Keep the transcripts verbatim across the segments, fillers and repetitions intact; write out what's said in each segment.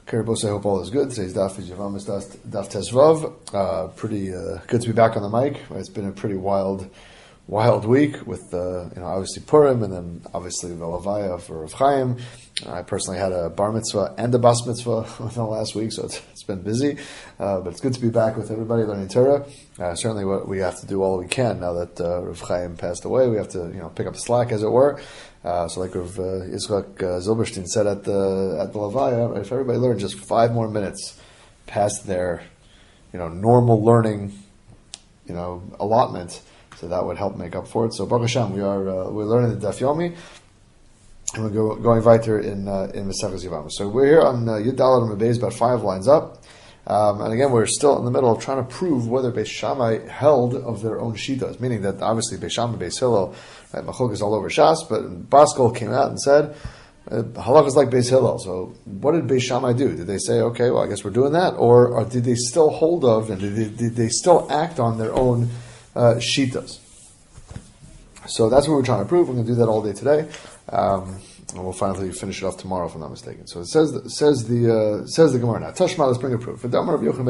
Karibos, I hope all is good. Today's daf is Yavamis Daf Tezvav. Uh, pretty uh, good to be back on the mic. It's been a pretty wild, wild week with uh, you know obviously Purim and then obviously the Levaya for Rav Chaim. I personally had a bar mitzvah and a bas mitzvah within the last week, so it's, it's been busy. Uh, but it's good to be back with everybody learning Torah. Uh, certainly, what we have to do all we can now that uh, Rav Chaim passed away. We have to you know pick up the slack, as it were. Uh, so like Rav uh, Yitzchak uh, Zilberstein said at the at the Levaya, if everybody learned just five more minutes past their you know normal learning you know allotment, so that would help make up for it. So Baruch Hashem, we are uh, we're learning the Daf Yomi, and we're go, going weiter in uh, in Maseches Yevamos. So we're here on uh, Yud Daled and Beis, about five lines up. Um, and again, we're still in the middle of trying to prove whether Beis Shammai held of their own shitas, meaning that obviously Beis Shammai, Beis Hillel, right, Machlokas is all over Shas, but Baskol came out and said, uh, Halach is like Beis Hillel. So what did Beis Shammai do? Did they say, okay, well, I guess we're doing that? Or, or did they still hold of, and did they, did they still act on their own uh, shitas? So that's what we're trying to prove. We're going to do that all day today. Um, And we'll finally finish it off tomorrow, if I'm not mistaken. So it says says the uh, says the Gemara now. Tashma, let's bring a proof. What are we going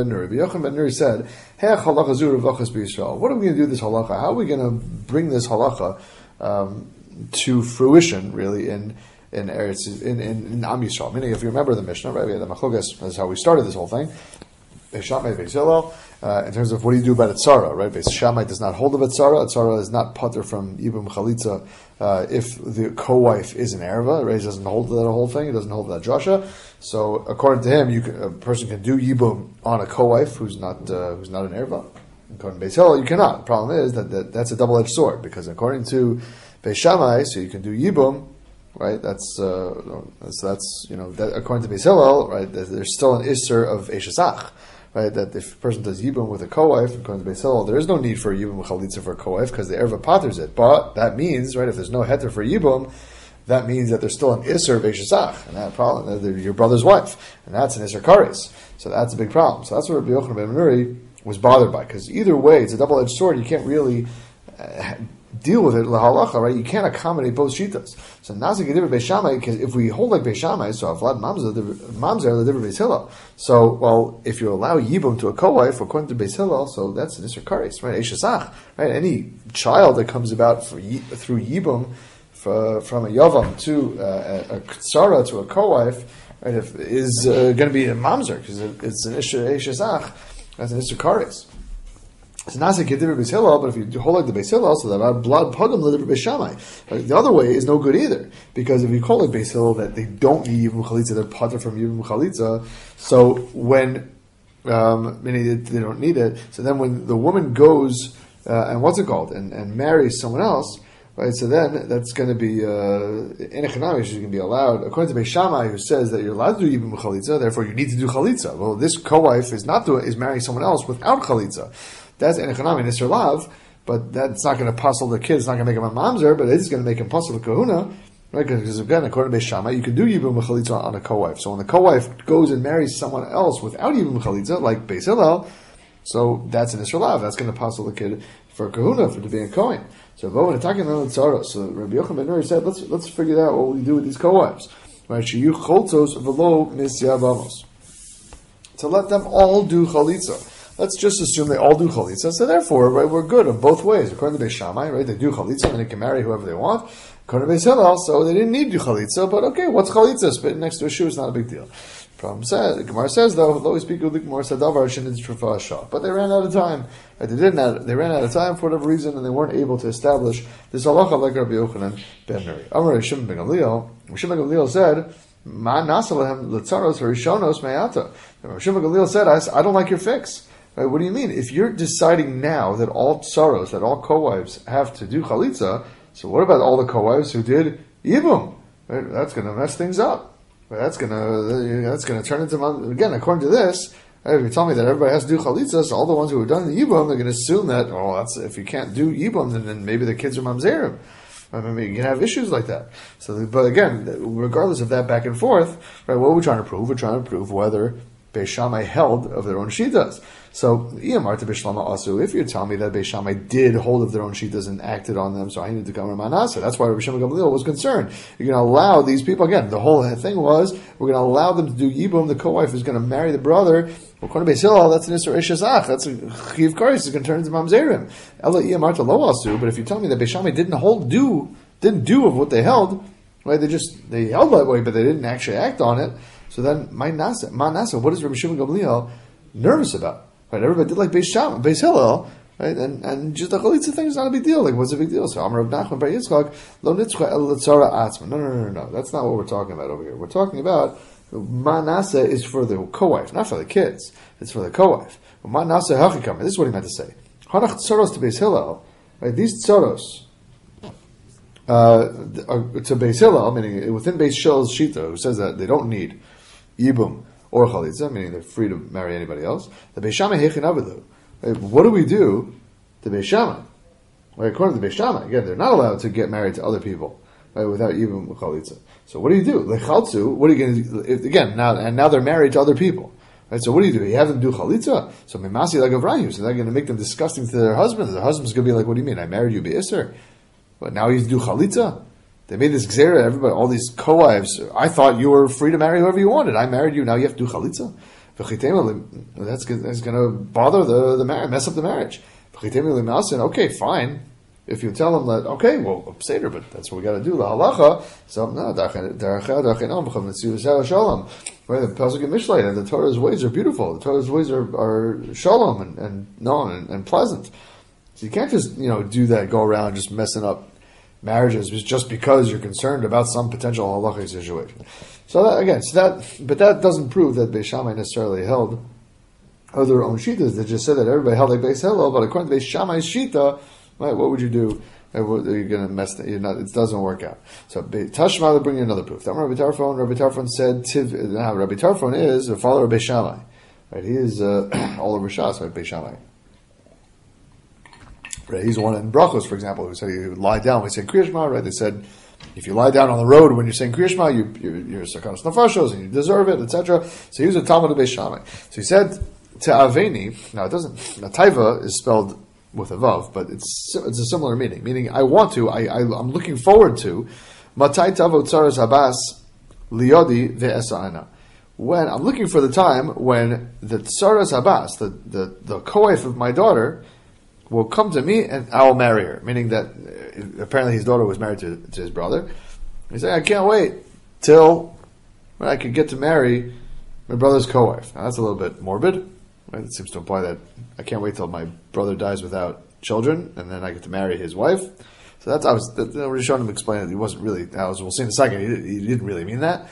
to do this halacha? How are we going to bring this halacha um, to fruition? Really, in in Eretz in in, in Am Yisrael. Meaning, if you remember the Mishnah, right? We had the Machlokas. That's how we started this whole thing. Beis Shammai, Beis Hillel. Uh, in terms of what do you do about Etzara, right? Beis Shammai does not hold of Etzara. Etzara is not pater from Yibum Chalitza uh, if the co-wife is an erva, right? He doesn't hold that whole thing. He doesn't hold that drasha. So according to him, you can, a person can do Yibum on a co-wife who's not uh, who's not an erva. According to Beis Hillel, you cannot. The problem is that, that that's a double-edged sword, because according to Beis Shammai, so you can do Yibum, right? That's uh, that's, that's you know that, according to Beis Hillel, right? There's still an isser of Eshesach. Right, that if a person does Yibum with a co-wife, according to Beis Hillel, there is no need for Yibum Chalitza for a co-wife because the Erva paters it. But that means, right, if there's no heter for Yibum, that means that there's still an Isser Beishasach, and that problem, your brother's wife, and that's an Isser Kares. So that's a big problem. So that's what Rabbi Yochanan ben Nuri was bothered by, because either way, it's a double-edged sword. You can't really uh, deal with it lahalacha, right? You can't accommodate both shitas. So nazik ediver Beis Shammai, because if we hold like Beis Shammai, so Vlad Mamzer Mamzer the Beis Hillel. So well, if you allow yibum to a co-wife according to Beis Hillel, so that's an isser kares, right? Eshesach, right? Any child that comes about for, through yibum for, from a yavam to uh, a ksara to a co-wife, right? If, is uh, going to be a mamzer because it, it's an isser eshesach, that's an isser kares. It's not like Yediver Beis Hillel, but if you hold like the Beis Hillel, so that our blood pugam l'diver Beis Shammai. The other way is no good either, because if you call it Beis Hillel that they don't need Yibum Chalitza, they're pater from Yibum Chalitza. So when um, meaning they don't need it, so then when the woman goes uh, and what's it called and, and marries someone else, right? So then that's going to be in economics. She's going to be allowed, according to Beis Shammai, who says that you're allowed to do Yibum Chalitza, therefore you need to do Chalitza. Well, this co-wife is not doing is marrying someone else without Chalitza. That's an economy in Isser Lav, but that's not going to puzzle the kids. It's not going to make him a mamzer, but it is going to make him puzzle the kahuna, right? Because again, according to Beis Shammai, you can do Yibum Chalitza on a co-wife. So when the co-wife goes and marries someone else without Yibum Chalitza, like Beis Hillel, so that's an Isser Lav. That's going to puzzle the kid for kahuna, for to be a Kohen. So Bo and attacking on the tzara. So Rabbi Yochanan ben Nuri said, let's let's figure out what we do with these co-wives, right? Sheyu choltzos v'lo misyavamos, to let them all do Chalitza. Let's just assume they all do chalitza. So therefore, right, we're good in both ways. According to Beis Shammai, right, they do chalitza and they can marry whoever they want. According to Beis Hillel, so they didn't need to do chalitza. But okay, what's chalitza? Spitting next to a shoe is not a big deal. Problem says, the Gemara says though, lo speak the Gemara said davar shenid trufa shah. But they ran out of time. Right, they didn't. Have, they ran out of time for whatever reason, and they weren't able to establish this halacha like Rabbi Yochanan ben Nuri. Amar Shimon ben Gamliel. Shimon ben Gamliel said, "Ma nasalahem letzaros harishonos me'ata." Shimon ben Gamliel said, I, "I don't like your fix." Right, what do you mean? If you're deciding now that all tsaros, that all co-wives have to do chalitza, so what about all the co-wives who did yibum? Right, that's going to mess things up. Right, that's going to that's going to turn into, again, according to this, right, if you tell me that everybody has to do chalitza, so all the ones who have done the yibum, they're going to assume that, oh, that's if you can't do yibum, then, then maybe the kids are mamzerim. I mean, you can have issues like that. So, but again, regardless of that back and forth, right, what are we trying to prove? We're trying to prove whether Beis Shammai held of their own shitas. So, if you're telling me that Beis Shammai did hold of their own shitas and acted on them, so I need to come to Manasseh. That's why Rabbi Shimon Gamliel was concerned. You're going to allow these people, again, the whole thing was, we're going to allow them to do Yibum, the co-wife is going to marry the brother. According to Beis Hillel, that's an Isser Eshazach. That's a Chiv Karis. It's going to turn into Mamzerim. Ela Iya Marta Lo Asu. But if you tell me that Beis Shammai didn't hold, do, didn't do of what they held, right? They just, they held that way, but they didn't actually act on it. So then, my Nasa, Ma Nasa, what is Rabbi Shimon Gamliel nervous about? Right? Everybody did like Beis Shammai, Beis Hillel, right? And, and just the Chalitza thing is not a big deal. Like, what's a big deal? So, Amar Rav Nachman Bar Yitzchak, Lo Nitzcha El Letzara Atzma. No, no, no, no, no. That's not what we're talking about over here. We're talking about, Ma Nasa is for the co-wife, not for the kids. It's for the co-wife. Ma Nasa Hachikam. This is what he meant to say. Hanach Tzoros to Beis Hillel, right? These Tzoros, uh, to Beis Hillel, meaning within Beis Hillel's Shita, who says that they don't need Yibum or Chalitza, meaning they're free to marry anybody else. The Beis Shammai Hechin Avelu. What do we do to Beis Shammai? Right, according to Beis Shammai, again, they're not allowed to get married to other people, right, without Yibum or Chalitza. So what do you do? Lechaltzu, what are you going to do? Again, now, and now they're married to other people. Right, so what do you do? You have them do Chalitza? So Mimasi like Avrayu, so they're going to make them disgusting to their husbands. Their husband's going to be like, what do you mean? I married you Be'isr? But now you do Chalitza? They made this gzera, everybody, all these co-wives. I thought you were free to marry whoever you wanted. I married you, now you have to do chalitza. That's, that's going to bother the, the marriage, mess up the marriage. Okay, fine. If you tell them that, okay, well, Seder, but that's what we got to do, the halacha. So, no, right, the Pasuk in Mishlei, and the Torah's ways are beautiful. The Torah's ways are, are shalom and, and no and, and pleasant. So you can't just, you know, do that, go around just messing up marriages just because you're concerned about some potential halachic situation. So that, again, so that, but that doesn't prove that Beis Shammai necessarily held of their own shitas. They just said that everybody held like Beis Hillel, but according to Beis Shammai's shita, right, what would you do? You're going to mess. The, you're not, it doesn't work out. So Tashma will bring you another proof. Rabbi Tarfon, Rabbi Tarfon said, Tiv, now Rabbi Tarfon is the father of Beis Shammai. Right, he is uh, all over Shas, right, Beis Shammai. Right, he's the one in Brachos, for example, who said he would lie down when he said Kriya Shema, right? They said, if you lie down on the road when you're saying Kriya Shema, you, you're, you're Sakanos Nafashos, and you deserve it, et cetera. So he was a Talmud of Beis Shammai. So he said to Aveni, now it doesn't, now Taiva is spelled with a Vav, but it's it's a similar meaning, meaning I want to, I, I, I'm looking forward to, Matai Tavo Tzaras Habas Liodi Ve'esa'ana. When, I'm looking for the time when the Tzaras Habas, the, the, the co-wife of my daughter, will come to me and I'll marry her. Meaning that uh, apparently his daughter was married to, to his brother. He said, I can't wait till when I can get to marry my brother's co-wife. Now that's a little bit morbid. Right? It seems to imply that I can't wait till my brother dies without children and then I get to marry his wife. So that's, I was, that, you know, Rishonim explained that he wasn't really, as we'll see in a second, he, he didn't really mean that.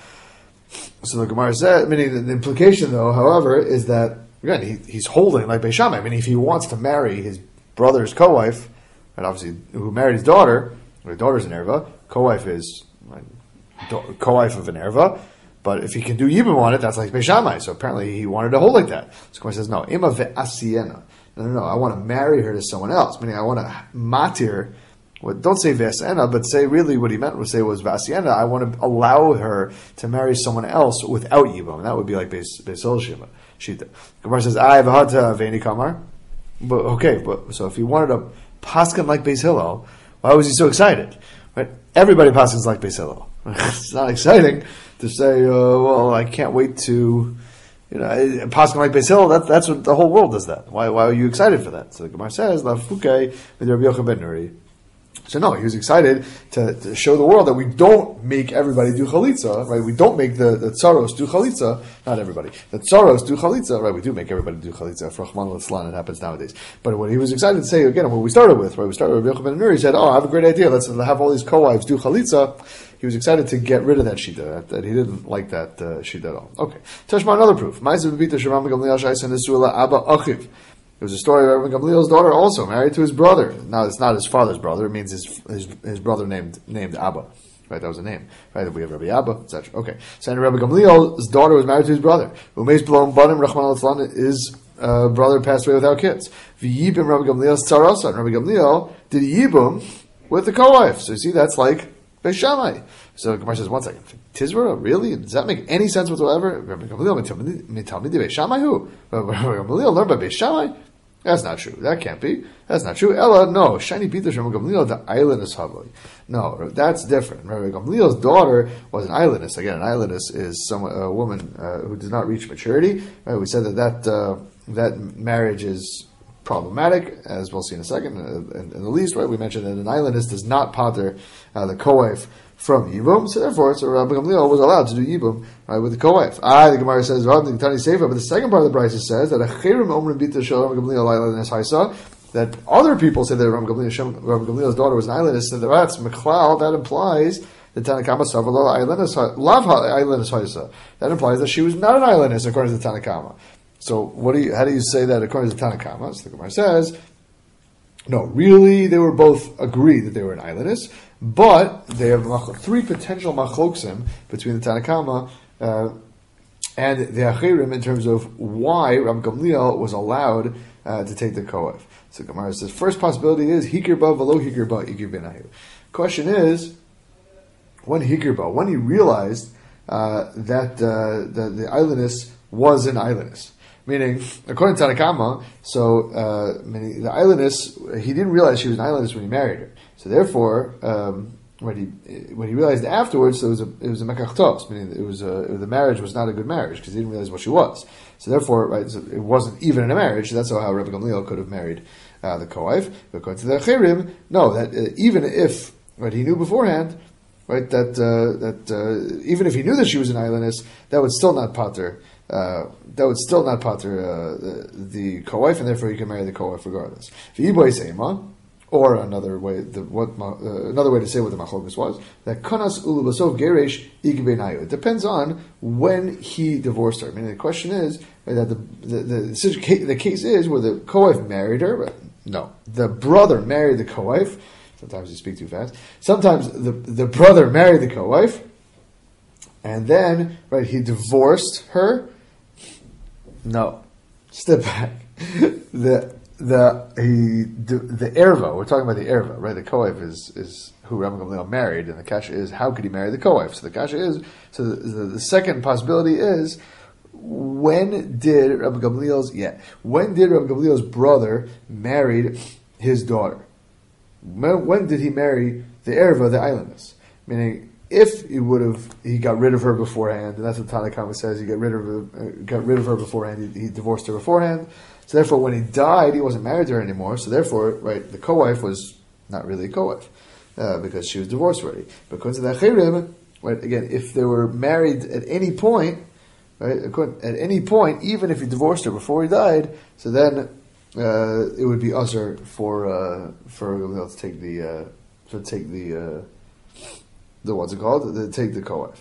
So the Gemara said, meaning the, the implication though, however, is that, again, he, he's holding like Beis Shammai. I mean, if he wants to marry his brother's co-wife, and obviously who married his daughter, his daughter's an erva, co-wife is like, do, co-wife of an erva, but if he can do yibum on it, that's like Beis Shammai. So apparently he wanted to hold like that. So Gemara says, no, ima ve'asiena. No, no, no, I want to marry her to someone else, meaning I want to matir, well, don't say ve'asiena, but say really what he meant was say was ve'asiena, I want to allow her to marry someone else without yibum, and that would be like Beis Hillel Shita. Gemara says, I have a ve'eni kamar. But okay, but so if he wanted a paskin like Beis Hillel, why was he so excited? Right? Everybody paskins like Beis Hillel. It's not exciting to say, uh, well, I can't wait to, you know, paskin like Beis Hillel. That, that's what the whole world does. That. Why? Why are you excited for that? So the Gemara says, "La fuke with Rabbi Yochanan ben Nuri." So no, he was excited to, to show the world that we don't make everybody do chalitza, right? We don't make the, the tsaros do chalitza. Not everybody. The tsaros do chalitza, right? We do make everybody do chalitza. For Rahman al-Islam, it happens nowadays. But what he was excited to say, again, what we started with, right? We started with Rabbi Yochanan ben Nuri. He said, oh, I have a great idea. Let's have all these co-wives do chalitza. He was excited to get rid of that shita. That, that he didn't like that uh, shita at all. Okay. Tashma, another proof. There was a story of Rabbi Gamliel's daughter also married to his brother. Now it's not his father's brother; it means his his, his brother named named Abba. Right, that was a name. Right, we have Rabbi Abba, et cetera. Okay, so and Rabbi Gamliel's daughter was married to his brother. Umeis Blom Banim Rachman al his uh, brother passed away without kids. V'yibim Rabbi Gamliel's tzarasa. And Rabbi Gamliel did yibum with the co-wife. So you see, that's like Beis Shammai. So Gemara says, one second, Tizra, really? Does that make any sense whatsoever? Rabbi Gamliel Beis Shammai who? Rabbi Gamliel learned by Beis Shammai? That's not true. That can't be. That's not true. Ella, no. Shiny Peter Rabbi Gamliel, the islandess Havoi. No, that's different. Rabbi Gamliel's daughter was an islandess. Again, an islandess is some a woman uh, who does not reach maturity. Right? We said that that, uh, that marriage is problematic, as we'll see in a second. Uh, in, in the least, right, we mentioned that an islandess does not pater uh, the co-wife from Yibum, so therefore, so Rabbi Gamliel was allowed to do Yibum, right, with the co-wife. Ah, the Gemara says, Rabbi Tani Sefer, but the second part of the Brisa says that Achirim Omrim Bita Shel Rabbi Gamliel Islandess Haisa, that other people say that Rabbi Gamliel, Rabbi Gamliel's daughter was an islandess, and that's Mechlal, that implies the Tanakama Savala Islandess Lav Islandess Haisa. That implies that she was not an islandess according to the Tanakama. So what do you? How do you say that according to the Tanakama? So the Gemara says, no, really, they were both agreed that they were an islandess, but they have three potential machloksim between the Tanakama uh, and the Achirim in terms of why Rabbi Gamliel was allowed uh, to take the kohev. So Gemara says, first possibility is hikir ba v'lo hikir ba ikir benayu. Question is, when hikir ba, when he realized uh, that uh, the, the islandess was an islandess. Meaning, according to Tanakama, so uh, meaning the islandess, he didn't realize she was an islandess when he married her. So therefore, um, when he when he realized afterwards, so it was a it was a mekachtos, meaning it was a, the marriage was not a good marriage because he didn't realize what she was. So therefore, right, so it wasn't even in a marriage. So that's how Rabbi Gamliel could have married uh, the kohev. But according to the Achirim, no, that uh, even if right, he knew beforehand, right, that uh, that uh, even if he knew that she was an islandess, that would still not pater. Uh, that would still not pater uh, the, the co-wife, and therefore he can marry the co-wife regardless. Or another way, the, what uh, another way to say what the machlokas was, that kanas ulubasov geresh igbenayu. It depends on when he divorced her. I mean, the question is right, that the the, the the case is where the co-wife married her. But no, the brother married the co-wife. Sometimes you speak too fast. Sometimes the the brother married the co-wife, and then right he divorced her. No, step back. the the he the erva. We're talking about the erva, right? The kohev is is who Rabbi Gamliel married, and the kasha is how could he marry the kohev? So the kasha is so the, the, the second possibility is when did Rabbi Gamliel's yeah when did Rabbi Gamliel's brother marry his daughter? When, when did he marry the erva, the islandess? Meaning, if he would have, he got rid of her beforehand, and that's what Tanakama says. He got rid of her, uh, got rid of her beforehand. He, he divorced her beforehand. So therefore, when he died, he wasn't married to her anymore. So therefore, right, the co-wife was not really a co-wife uh, because she was divorced already. But according to the Achirim, right, again, if they were married at any point, right, at any point, even if he divorced her before he died, so then uh, it would be usher for uh, for Gamliel to take the uh, to take the. Uh, The what's it called? They take the kohev.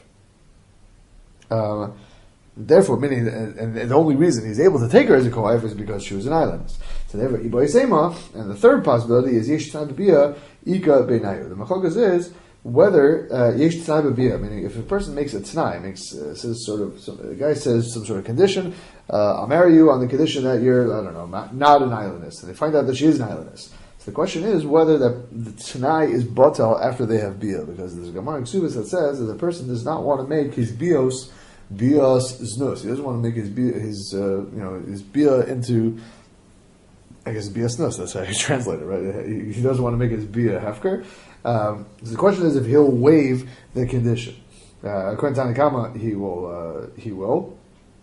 Um, therefore, meaning, and, and the only reason he's able to take her as a kohev is because she was an islandess. So therefore, iboy sema. And the third possibility is yesh t'nai b'bia ika beinayu. The machlokas is whether yesh t'nai b'bia, meaning if a person makes a t'nai, makes uh, says sort of some, a guy says some sort of condition. Uh, I'll marry you on the condition that you're I don't know not an islandess, and they find out that she is an islandess. The question is whether that the Tanai is batal after they have bia, because there's a Gemara in Ksubis that says that the person does not want to make his bios bios znus. He doesn't want to make his bia, his uh, you know his bia into I guess bias znus. That's how you translate it, right? He, he doesn't want to make his bia hefker. Um, so the question is if he'll waive the condition. Uh, according to Tanakama, he will. Uh, he will.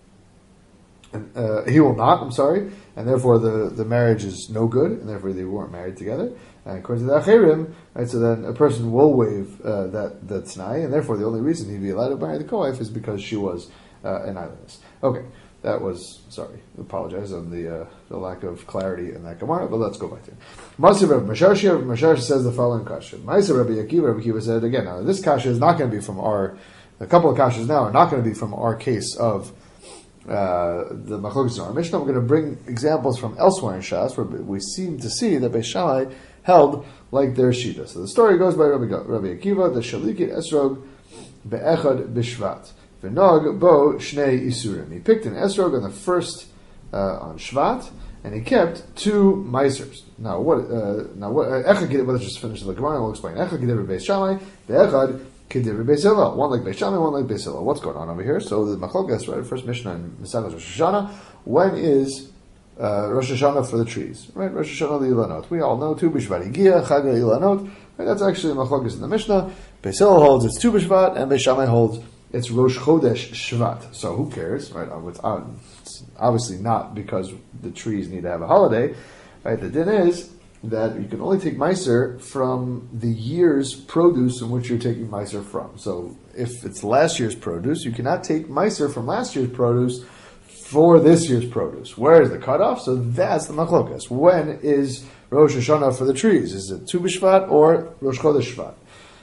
And, uh, he will not, I'm sorry, and therefore the, the marriage is no good, and therefore they weren't married together. And according to the Achirim, right, so then a person will waive uh, that, that t'nai, and therefore the only reason he'd be allowed to marry the co-wife is because she was uh, an islandess. Okay, that was, sorry, I apologize on the uh, the lack of clarity in that Gemara, but let's go back to it. Masiv Rabbi Masharshi, Rabbi Masharshi says the following kasha. Ma'aser Rabbi Akiva, Rabbi Akiva said, again, now this kasha is not going to be from our, a couple of kashas now are not going to be from our case of Uh, the Machlokes in our Mishnah. We're going to bring examples from elsewhere in Shas where we seem to see that Beis Shammai held like their Shita. So the story goes by Rabbi, Rabbi Akiva, the Shalikit Esrog be'echad b'shvat v'nog bo shnei isurim. He picked an Esrog on the first uh, on Shvat, and he kept two Meisers. Now what? Uh, now what? Uh, Echad, let's just finish the Gemara and we'll explain. Echad Kedivri Beis Shammai, the Echad Kedivri Beis Hillel. One like Beis Shammai, one like Beis Hillel. What's going on over here? So the Machlokas, right? First Mishnah in Masechtas Rosh Hashanah. When is uh, Rosh Hashanah for the trees? Right? Rosh Hashanah the Ilanot. We all know Tu B'Shvat Higia Chag Ilanot. Right? That's actually the Machlokas in the Mishnah. Beis Hillel holds it's Tu B'Shvat, and Beis Shammai holds it's Rosh Chodesh Shvat. So who cares, right? Without, it's obviously not because the trees need to have a holiday, right? The din is that you can only take Meiser from the year's produce in which you're taking Meiser from. So if it's last year's produce, you cannot take Meiser from last year's produce for this year's produce. Where is the cutoff? So that's the machlokas. When is Rosh Hashanah for the trees? Is it Tu B'Shvat or Rosh Chodesh Shvat?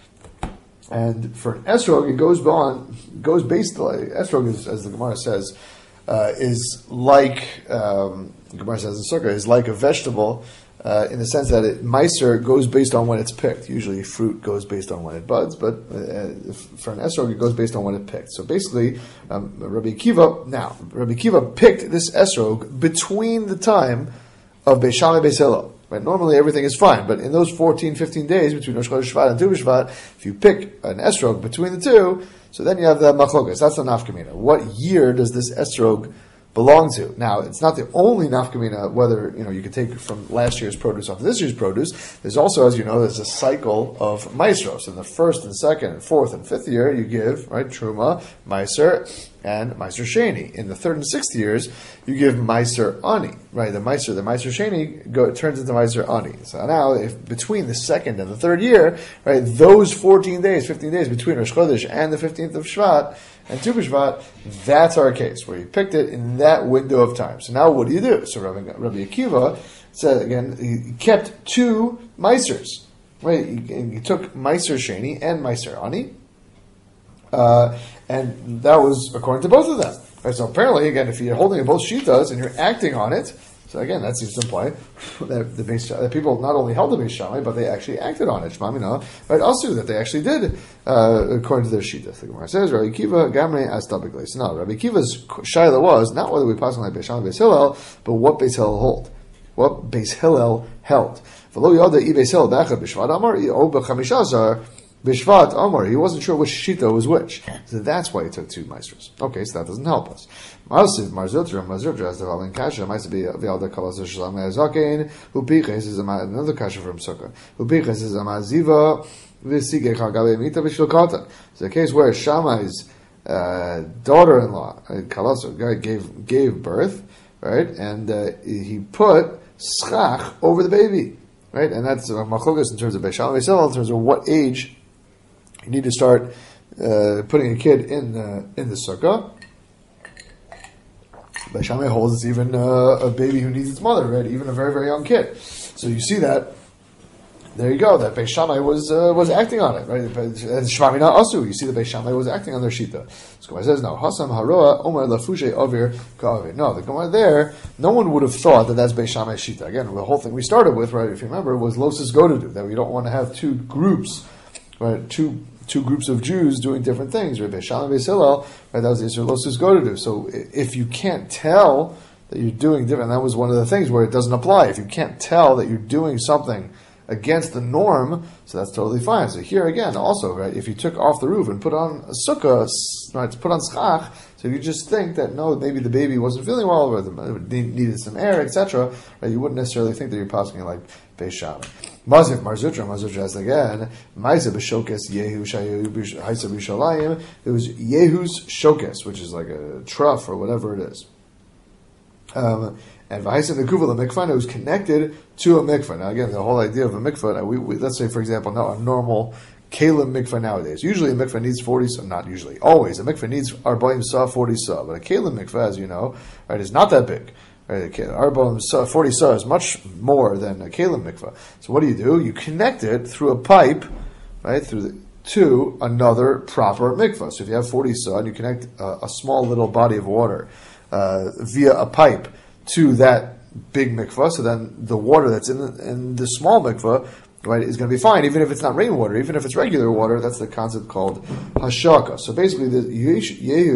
And for an esrog, it goes on, goes based like esrog is, as the Gemara says, uh, is like um, the Gemara says in Sukkah is like a vegetable uh, in the sense that it meiser goes based on when it's picked. Usually, fruit goes based on when it buds, but uh, for an esrog, it goes based on when it picked. So basically, um, Rabbi Akiva now Rabbi Akiva picked this esrog between the time of Beis Shammai Beis Hillel. Right? Normally everything is fine, but in those fourteen, fifteen days between Rosh Chodesh Shvat and Tu B'Shvat, if you pick an esrog between the two, so then you have the machlokas. That's the nafkamina. What year does this esrog belong to? Now, it's not the only nafkamina, whether, you know, you can take from last year's produce onto this year's produce. There's also, as you know, there's a cycle of maestros. In the first and second and fourth and fifth year, you give, right, truma, meiser, and meiser sheni. In the third and sixth years, you give meiser ani, right? The meiser, the meiser sheni go, turns into meiser ani. So now, if between the second and the third year, right, those fourteen days, fifteen days between Rosh Chodesh and the fifteenth of Shvat, and Tu B'Shvat, that's our case, where you picked it in that window of time. So now what do you do? So Rabbi, Rabbi Akiva said, again, he kept two Meisers. Right? He, he took Meiser Sheni and Meiser Ani, uh, and that was according to both of them. Right? So apparently, again, if you're holding both Shitas and you're acting on it, so again, that seems to imply that the Beis, that people not only held the Beis Shammai, but they actually acted on it. Shmamina, right? Also, that they actually did, uh, according to their Shita. The Gemara says, Rabbi Akiva, Gamrei as tabigli. So no, Rabbi Akiva's shaila was not whether we pass on like Beis Shammai, Beis Hillel, but what Beis Hillel hold. What Beis Hillel held. V'lo yoda i Beis Hillel b'echad b'shvat amar, i o b'chamishazar, Bishvat Amar, he wasn't sure which Shita was which. So that's why he took two Meisters. Okay, so that doesn't help us. Marziv, Marziltra, Marziltra, as the following Kasha, might be Vialda Kalas Shalom Zakein, Upiches is another Kasha from Sukkah. Upiches is a Maziva, Visige Chagabe Mita Bishvilkata. It's a case where Shammai's uh, daughter in law, Kalas, gave, gave birth, right, and uh, he put Schach over the baby. Right, and that's uh, Machlokas in terms of Beis Shammai Beis Hillel, in terms of what age you need to start uh, putting a kid in the in the sukkah. Beis Shammai holds it's even uh, a baby who needs its mother, right? Even a very very young kid. So you see that. There you go. That Beis Shammai was uh, was acting on it, right? And Shmamina Asu. You see, the Beis Shammai was acting on their shita. So Gemara says, no. Hasam Haroa Omer Lafushe Avir Ka'avir. No, the Gemara there. No one would have thought that that's Beis Shammai's shita. Again, the whole thing we started with, right? If you remember, was Losis Godaду, that we don't want to have two groups, right? Two two groups of Jews doing different things. Right? Beis Shammai Beis Hillel, right? That was the Yisrael Losis Godadu. So if you can't tell that you're doing different, that was one of the things where it doesn't apply. If you can't tell that you're doing something against the norm, so that's totally fine. So here again, also, right, if you took off the roof and put on a sukkah, right, to put on schach, so you just think that, no, maybe the baby wasn't feeling well, or the, needed some air, et cetera, right, you wouldn't necessarily think that you're passing like Beis Shammai. Mazif Marzutra, Marzutra has again, Maisa b'shokes Yehu shayu haisa b'shalayim, it was Yehu's shokes, which is like a trough or whatever it is. Um, And V'haisa Nekuva mikvah, it was connected to a mikvah. Now again, the whole idea of a mikvah, we, we, let's say for example, now a normal kalim mikvah nowadays. Usually a mikvah needs forty saw, not usually, always, a mikvah needs arbaim saw, forty saw. But a kalim mikvah, as you know, right, is not that big. Right, arbaim saw, forty saw is much more than a kalim mikvah. So what do you do? You connect it through a pipe, right, through the, to another proper mikvah. So if you have forty saw and you connect a, a small little body of water uh, via a pipe to that big mikvah, so then the water that's in the, in the small mikvah, right, is going to be fine, even if it's not rainwater, even if it's regular water. That's the concept called hashaka. So basically, the Yehu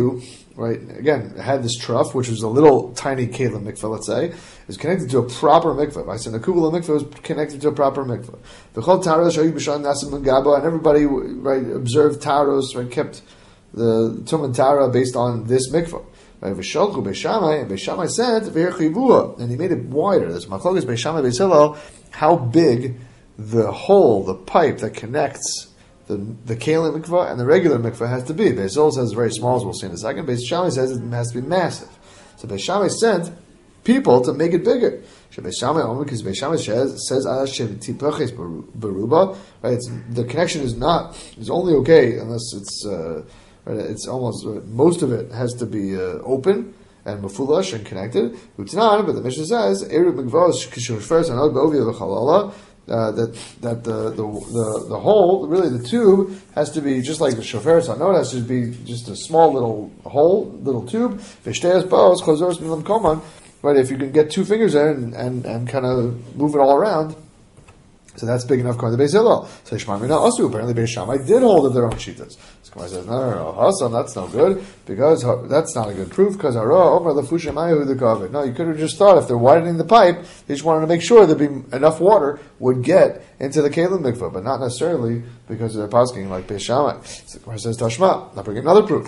right, again, had this trough, which was a little tiny kelim mikveh, let's say, is connected to a proper mikveh. I said the kugel mikveh was connected to a proper mikveh. V'chol taros shayu b'shan nasim and gabo, and everybody, right, observed taros, right, kept the tum and tara based on this mikveh. Right, v'shalchu Beishamai, and Beishamai said v'erchivua, and he made it wider. This machlokes Beishamai Beis Hillel, how big the hole, the pipe that connects the the kelim mikveh and the regular mikveh has to be. Beis Hillel says very small, as we'll see in a second. Beis Shammai says it has to be massive. So Beis Shammai sent people to make it bigger. Beis Shammai only because Beis Shammai says says beruba. Right, it's, the connection is not is only okay unless it's uh, right, it's almost uh, most of it has to be uh, open and mafulash and connected. But the Mishnah says eruv mikvah kishufers and od beovi v'chalala. Uh, that that the, the the the hole, really the tube, has to be just like the shofar. So no, it has to be just a small little hole, little tube. Right, if you can get two fingers there and, and, and kind of move it all around, so that's big enough according to Beis Hillel. So Shmarmina also apparently Beis Shammai did hold of their own shitas. So Gemara says no, no, no, Hasan, that's no good because that's not a good proof because Hara Omer Lefusha Mayu the Kavod. No, you could have just thought if they're widening the pipe, they just wanted to make sure there'd be enough water would get into the Kelim mikvah, but not necessarily because they're pasking like Beis Shammai. So Gemara says Tashma. Now bring another proof.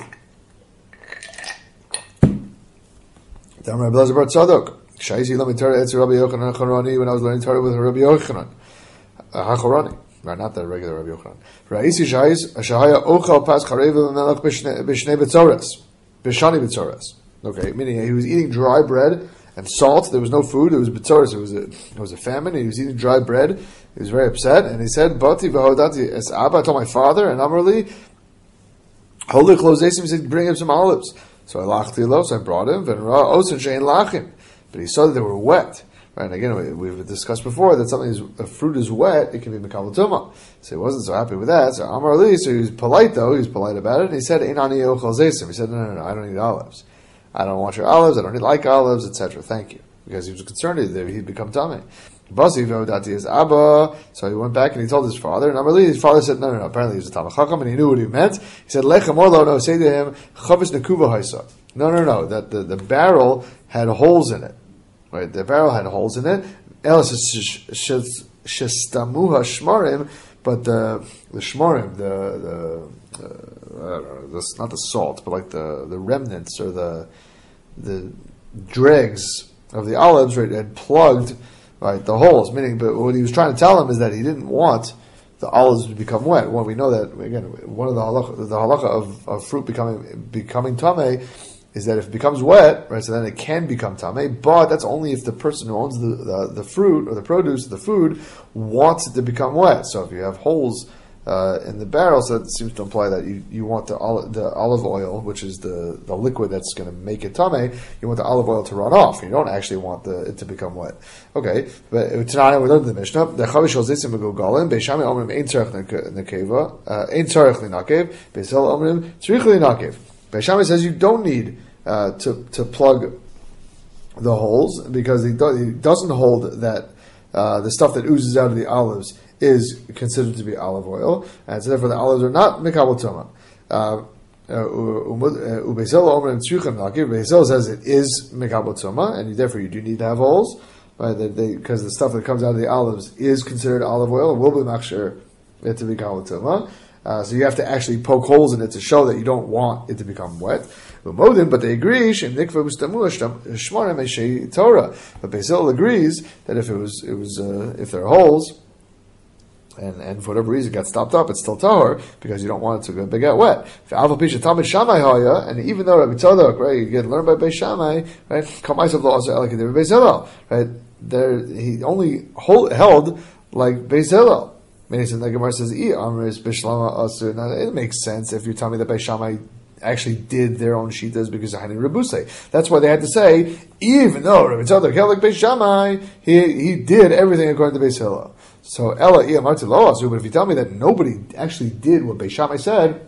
When I was learning Torah with Rabbi Yochanan. Hachorani, right? Not the regular Rabbi Yochanan. Ra'isi shayis shahaya ochal pas charev v'melach b'shnei betzoras, b'shani betzoras. Okay, meaning he was eating dry bread and salt. There was no food. It was betzoras. It was a it was a famine. He was eating dry bread. He was very upset, and he said, "Bati v'hodati es Abba." I told my father, and Amrli, holy closesim. He said, "Bring him some olives." So I lachti lo. So I brought him. V'nra osen shein lachim, but he saw that they were wet. Right, and again, we, we've discussed before that something is, a fruit is wet, it can be mekabel tuma. So he wasn't so happy with that. So Amar Li, so he was polite though, he was polite about it, and he said, Einani ochal zesim. He said, no, no, no, I don't eat olives. I don't want your olives, I don't like olives, et cetera. Thank you. Because he was concerned that he'd become tummy. Basi v'odati is Abba. So he went back and he told his father, and Amar Li, his father said, no, no, no, apparently he was a Talmid Chacham, and he knew what he meant. He said, Lechem orlo, no, say to him, Chavis nekuva haisa. No, no, no, that the, the barrel had holes in it. Right, the barrel had holes in it. Else shestamuha shmarim, but the the shmarim, the the uh, I don't know, this, not the salt, but like the, the remnants or the the dregs of the olives, right, had plugged right the holes. Meaning, but what he was trying to tell him is that he didn't want the olives to become wet. Well, we know that again. One of the halacha, the halacha of, of fruit becoming becoming tamei is that if it becomes wet, right, so then it can become tamei, but that's only if the person who owns the, the, the fruit or the produce, the food, wants it to become wet. So if you have holes uh, in the barrel, so that seems to imply that you, you want the olive, the olive oil, which is the, the liquid that's going to make it tamei, you want the olive oil to run off. You don't actually want the, it to become wet. Okay, but tonight we learned the Mishnah. The chavish al zisim megugalim beishami omrim ein tzarich nekeva, ein tzarich linakev, beisel omrim tzarich linakev. Beis Shammai says you don't need uh, to to plug the holes because he, do, he doesn't hold that uh, the stuff that oozes out of the olives is considered to be olive oil, and so therefore the olives are not mikabel tuma. Ubeisel omer and tzruchem nakir. Ubeisel says it is mikabel tuma, and therefore you do need to have holes, right? Because the stuff that comes out of the olives is considered olive oil and will be makshir it to be mikabel tuma. Uh, so you have to actually poke holes in it to show that you don't want it to become wet. But they agree, but Basil agrees that if it was, it was, uh, if there are holes, and, and for whatever reason it got stopped up, it's still tahor because you don't want it to get, get wet. And even though Rabbi Tzadok, right, you get learned by Beis Shammai, right, right, there he only hold, held like Beis Hillel. Meaning, the Gemara says, now, it makes sense if you're telling me that Beis Shammai actually did their own shitas because of Hani Rebuse. That's why they had to say, even though Rabbi Tzadok held like Beis Shammai, he he did everything according to Beis Hillel. So Ella Iamarti Lo Asu, but if you tell me that nobody actually did what Beis Shammai said,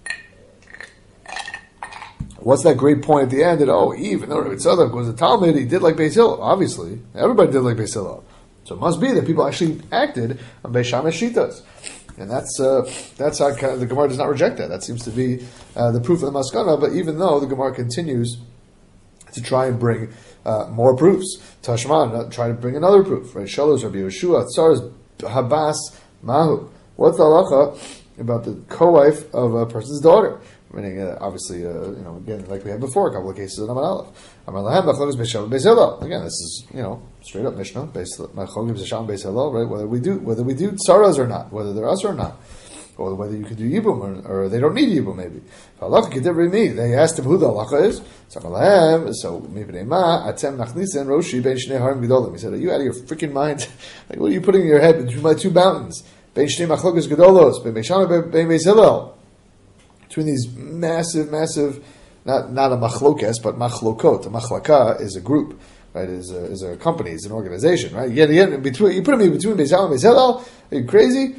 what's that great point at the end that, oh, even though Rabbi Tzadok was a Talmud, he did like Beis Hillel? Obviously, everybody did like Beis Hillel. So it must be that people actually acted on Beis Shammai's shitas. And that's uh, that's how kind of, the Gemara does not reject that. That seems to be uh, the proof of the Maskana. But even though the Gemara continues to try and bring uh, more proofs, Tashman uh, try to bring another proof. Right? Shalos Rabbi Yeshua Tzaras Habas Mahu. What's the halacha about the co-wife of a person's daughter? Meaning, uh, obviously, uh, you know, again, like we had before, a couple of cases in Amar Aleph. Amar Lahem Machlokes Beis Shammai Beis Hillel. Again, this is, you know, straight up Mishnah, Machlokes Beis Shammai Beis Hillel, right? Whether we do, whether we do tsaras or not, whether they're us or not, or whether you could do yibum or, or they don't need yibum, maybe. Halacha Kedivri Mi. They asked him who the halacha is. So Amar Lahem. So Mipnei Ma Atem Nachnisen Roshi Ben Shnei Harim Gedolim. He said, "Are you out of your freaking mind? Like, what are you putting in your head between my two mountains? Ben Shnei Machlokes Gedolos, Ben Beis Shammai Ben Beis Hillel." Between these massive, massive, not not a machlokes, but machlokot. A machlaka is a group, right? Is a, is a company, is an organization, right? You, get, you, between, you put me between Beis Hillel and Beis Hillel. Are you crazy?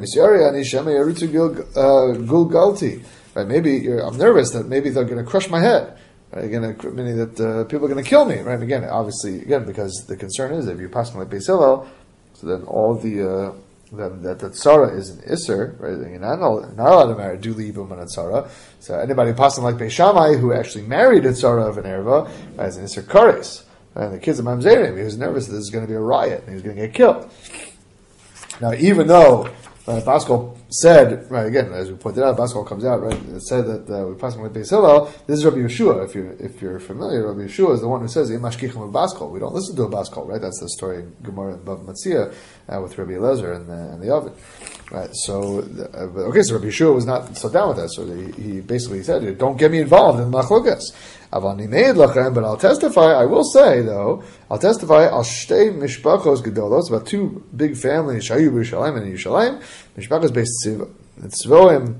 Right? Maybe you're, I'm nervous that maybe they're going to crush my head. Right? Going to, meaning that uh, people are going to kill me. Right? Again, obviously, again because the concern is that if you pass like Beis Hillel, so then all the uh, That, that, that tzara is an isser, right? You're not, not allowed to marry duli ibum and a tzara. So anybody passing like Beis Shammai who actually married a tzara of an erva, right, is an isser kares. And the kids of Mamzerim, he was nervous that this is going to be a riot and he was going to get killed. Now, even though uh, Baskol said, right, again, as we pointed out, Baskol comes out, right, it said that uh, we passing like Beis Hillel, this is Rabbi Yeshua. If you're, if you're familiar, Rabbi Yeshua is the one who says, Imashkichim of Baskol. We don't listen to a Baskol, right? That's the story in Gemara and Bava Metzia uh, with Rabbi Eliezer and the, and the oven. Right, so, uh, okay, so Rabbi Yeshua was not so down with that, so he, he basically said, don't get me involved in Machlokas. But I'll testify, I will say though, I'll testify, I'll shtei mishpachos gedolos, about two big families, Shayu b'Yerushalayim and Yerushalayim, mishpachos beis tzvoim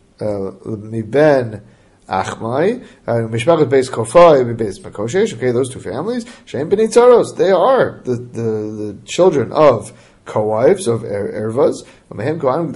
miben achmai, mishpachos beis kofai, beis makoshesh, okay, those two families, sheim b'nei tzaros, they are the, the, the children of co-wives of er- ervas, and they have kohanim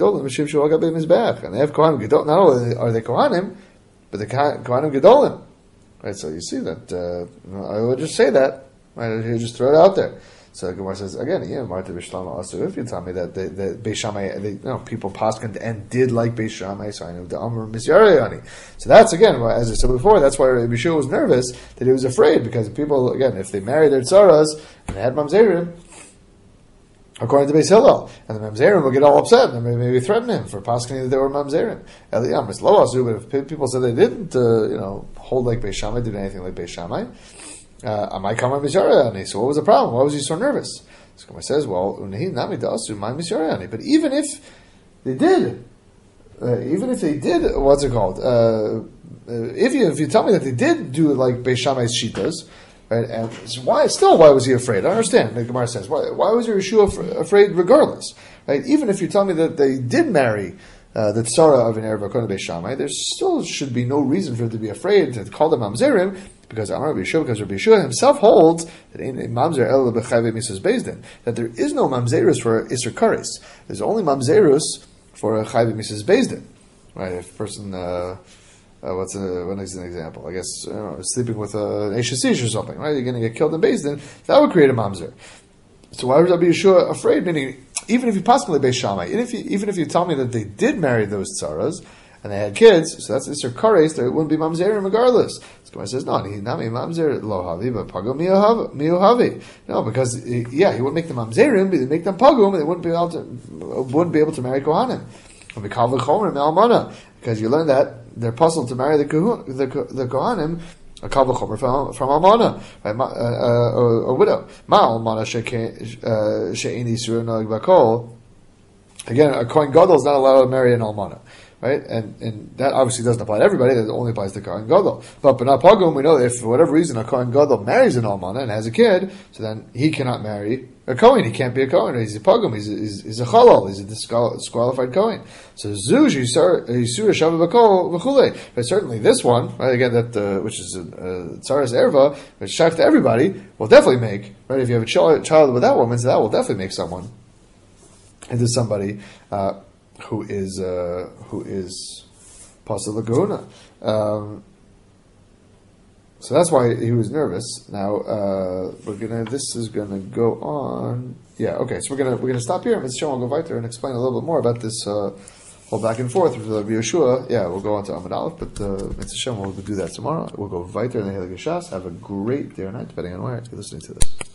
gedolim, not only are they kohanim, but the kohanim gedolim. Right, so you see that, uh, I would just say that, right, you just throw it out there. So Gemara says, again, yeah, Marta Bishlama also, if you tell me that the, the Beis Shammai, they, you know, people paskened and did like Beis Shammai, so I know the Amr Misyarayani. So that's, again, as I said before, that's why Rabbi Yeshua was nervous, that he was afraid, because people, again, if they married their tzaras, and they had mamzerim, according to Beis Hillel, and the mamzerim will get all upset and maybe threaten him for paskening that they were mamzerim. Eliyam is lo asu, but if people said they didn't, uh, you know, hold like Beis Shammai, did anything like Beis Shammai, uh, amai kama misyarayani. So what was the problem? Why was he so nervous? So Gemara says, well, unehi nami da'asu my misyarayani. But even if they did, uh, even if they did, what's it called? Uh, if you if you tell me that they did do like Beis Shammai's shitas. Right, and so why? Still, why was he afraid? I understand. The Gemara says, why, why was Yeshua af- afraid? Regardless, right? Even if you tell me that they did marry uh, the tzara of an Erev according to Beis Shammai, there still should be no reason for him to be afraid to call them mamzerim, because Amar Rabbi Yeshua, because Rabbi Yeshua himself holds that ain't mamzer el b'chayve misas bezdin, that there is no mamzerus for iser kares. There's only mamzerus for a chayve misas bezdin, right? If a person. Uh, Uh, what's a, what is an example? I guess, you know, sleeping with an Eishasish or something, right? You're going to get killed in Beis Din. That would create a mamzer. So why would Rabbi Yeshua afraid? Meaning, even if you possibly Beis Shammai, even if you, even if you tell me that they did marry those tzaras, and they had kids, so that's Isser Kares, there wouldn't be mamzerim regardless. So Gemara says, no, he not me mamzer lo havi, but pagum miuhavi. No, because, yeah, he wouldn't make them mamzerim, but he'd make them pagum, and they wouldn't be able to, wouldn't be able to marry Kohanim. Because you learn that they're puzzled to marry the Kohun, the, the Kohanim, a kal v'chomer from from almana, right? Ma, uh, uh, a widow. Ma almana she'eni surah noeg bakol. Again, a Kohen Gadol is not allowed to marry an almana, right? And and that obviously doesn't apply to everybody. That only applies to Kohen Gadol. But B'nai Pagum, we know that if for whatever reason a Kohen Gadol marries an almana and has a kid, so then he cannot marry a Kohen. He can't be a Kohen. He's a Pagum. He's a, he's, he's a Chalal. He's a disqualified Kohen. So Zuj Yisur Shabbat Bakol v'chulei. But certainly this one, right? Again, that uh, which is a Tzaras Erva, which shaykh to everybody, will definitely make, right? If you have a child, child with that woman, so that will definitely make someone into somebody uh, who is uh, who is Pasal Laguna. Um, So that's why he was nervous. Now uh, we're gonna. This is gonna go on. Yeah. Okay. So we're gonna we're gonna stop here. Mister Shem will go weiter and explain a little bit more about this uh, whole back and forth with Rabbi Yeshua. Yeah, we'll go on to Amud Aleph, but uh, Mister Shem will do that tomorrow. We'll go weiter in the Heilige Shas. Have a great day or night, depending on where you're listening to this.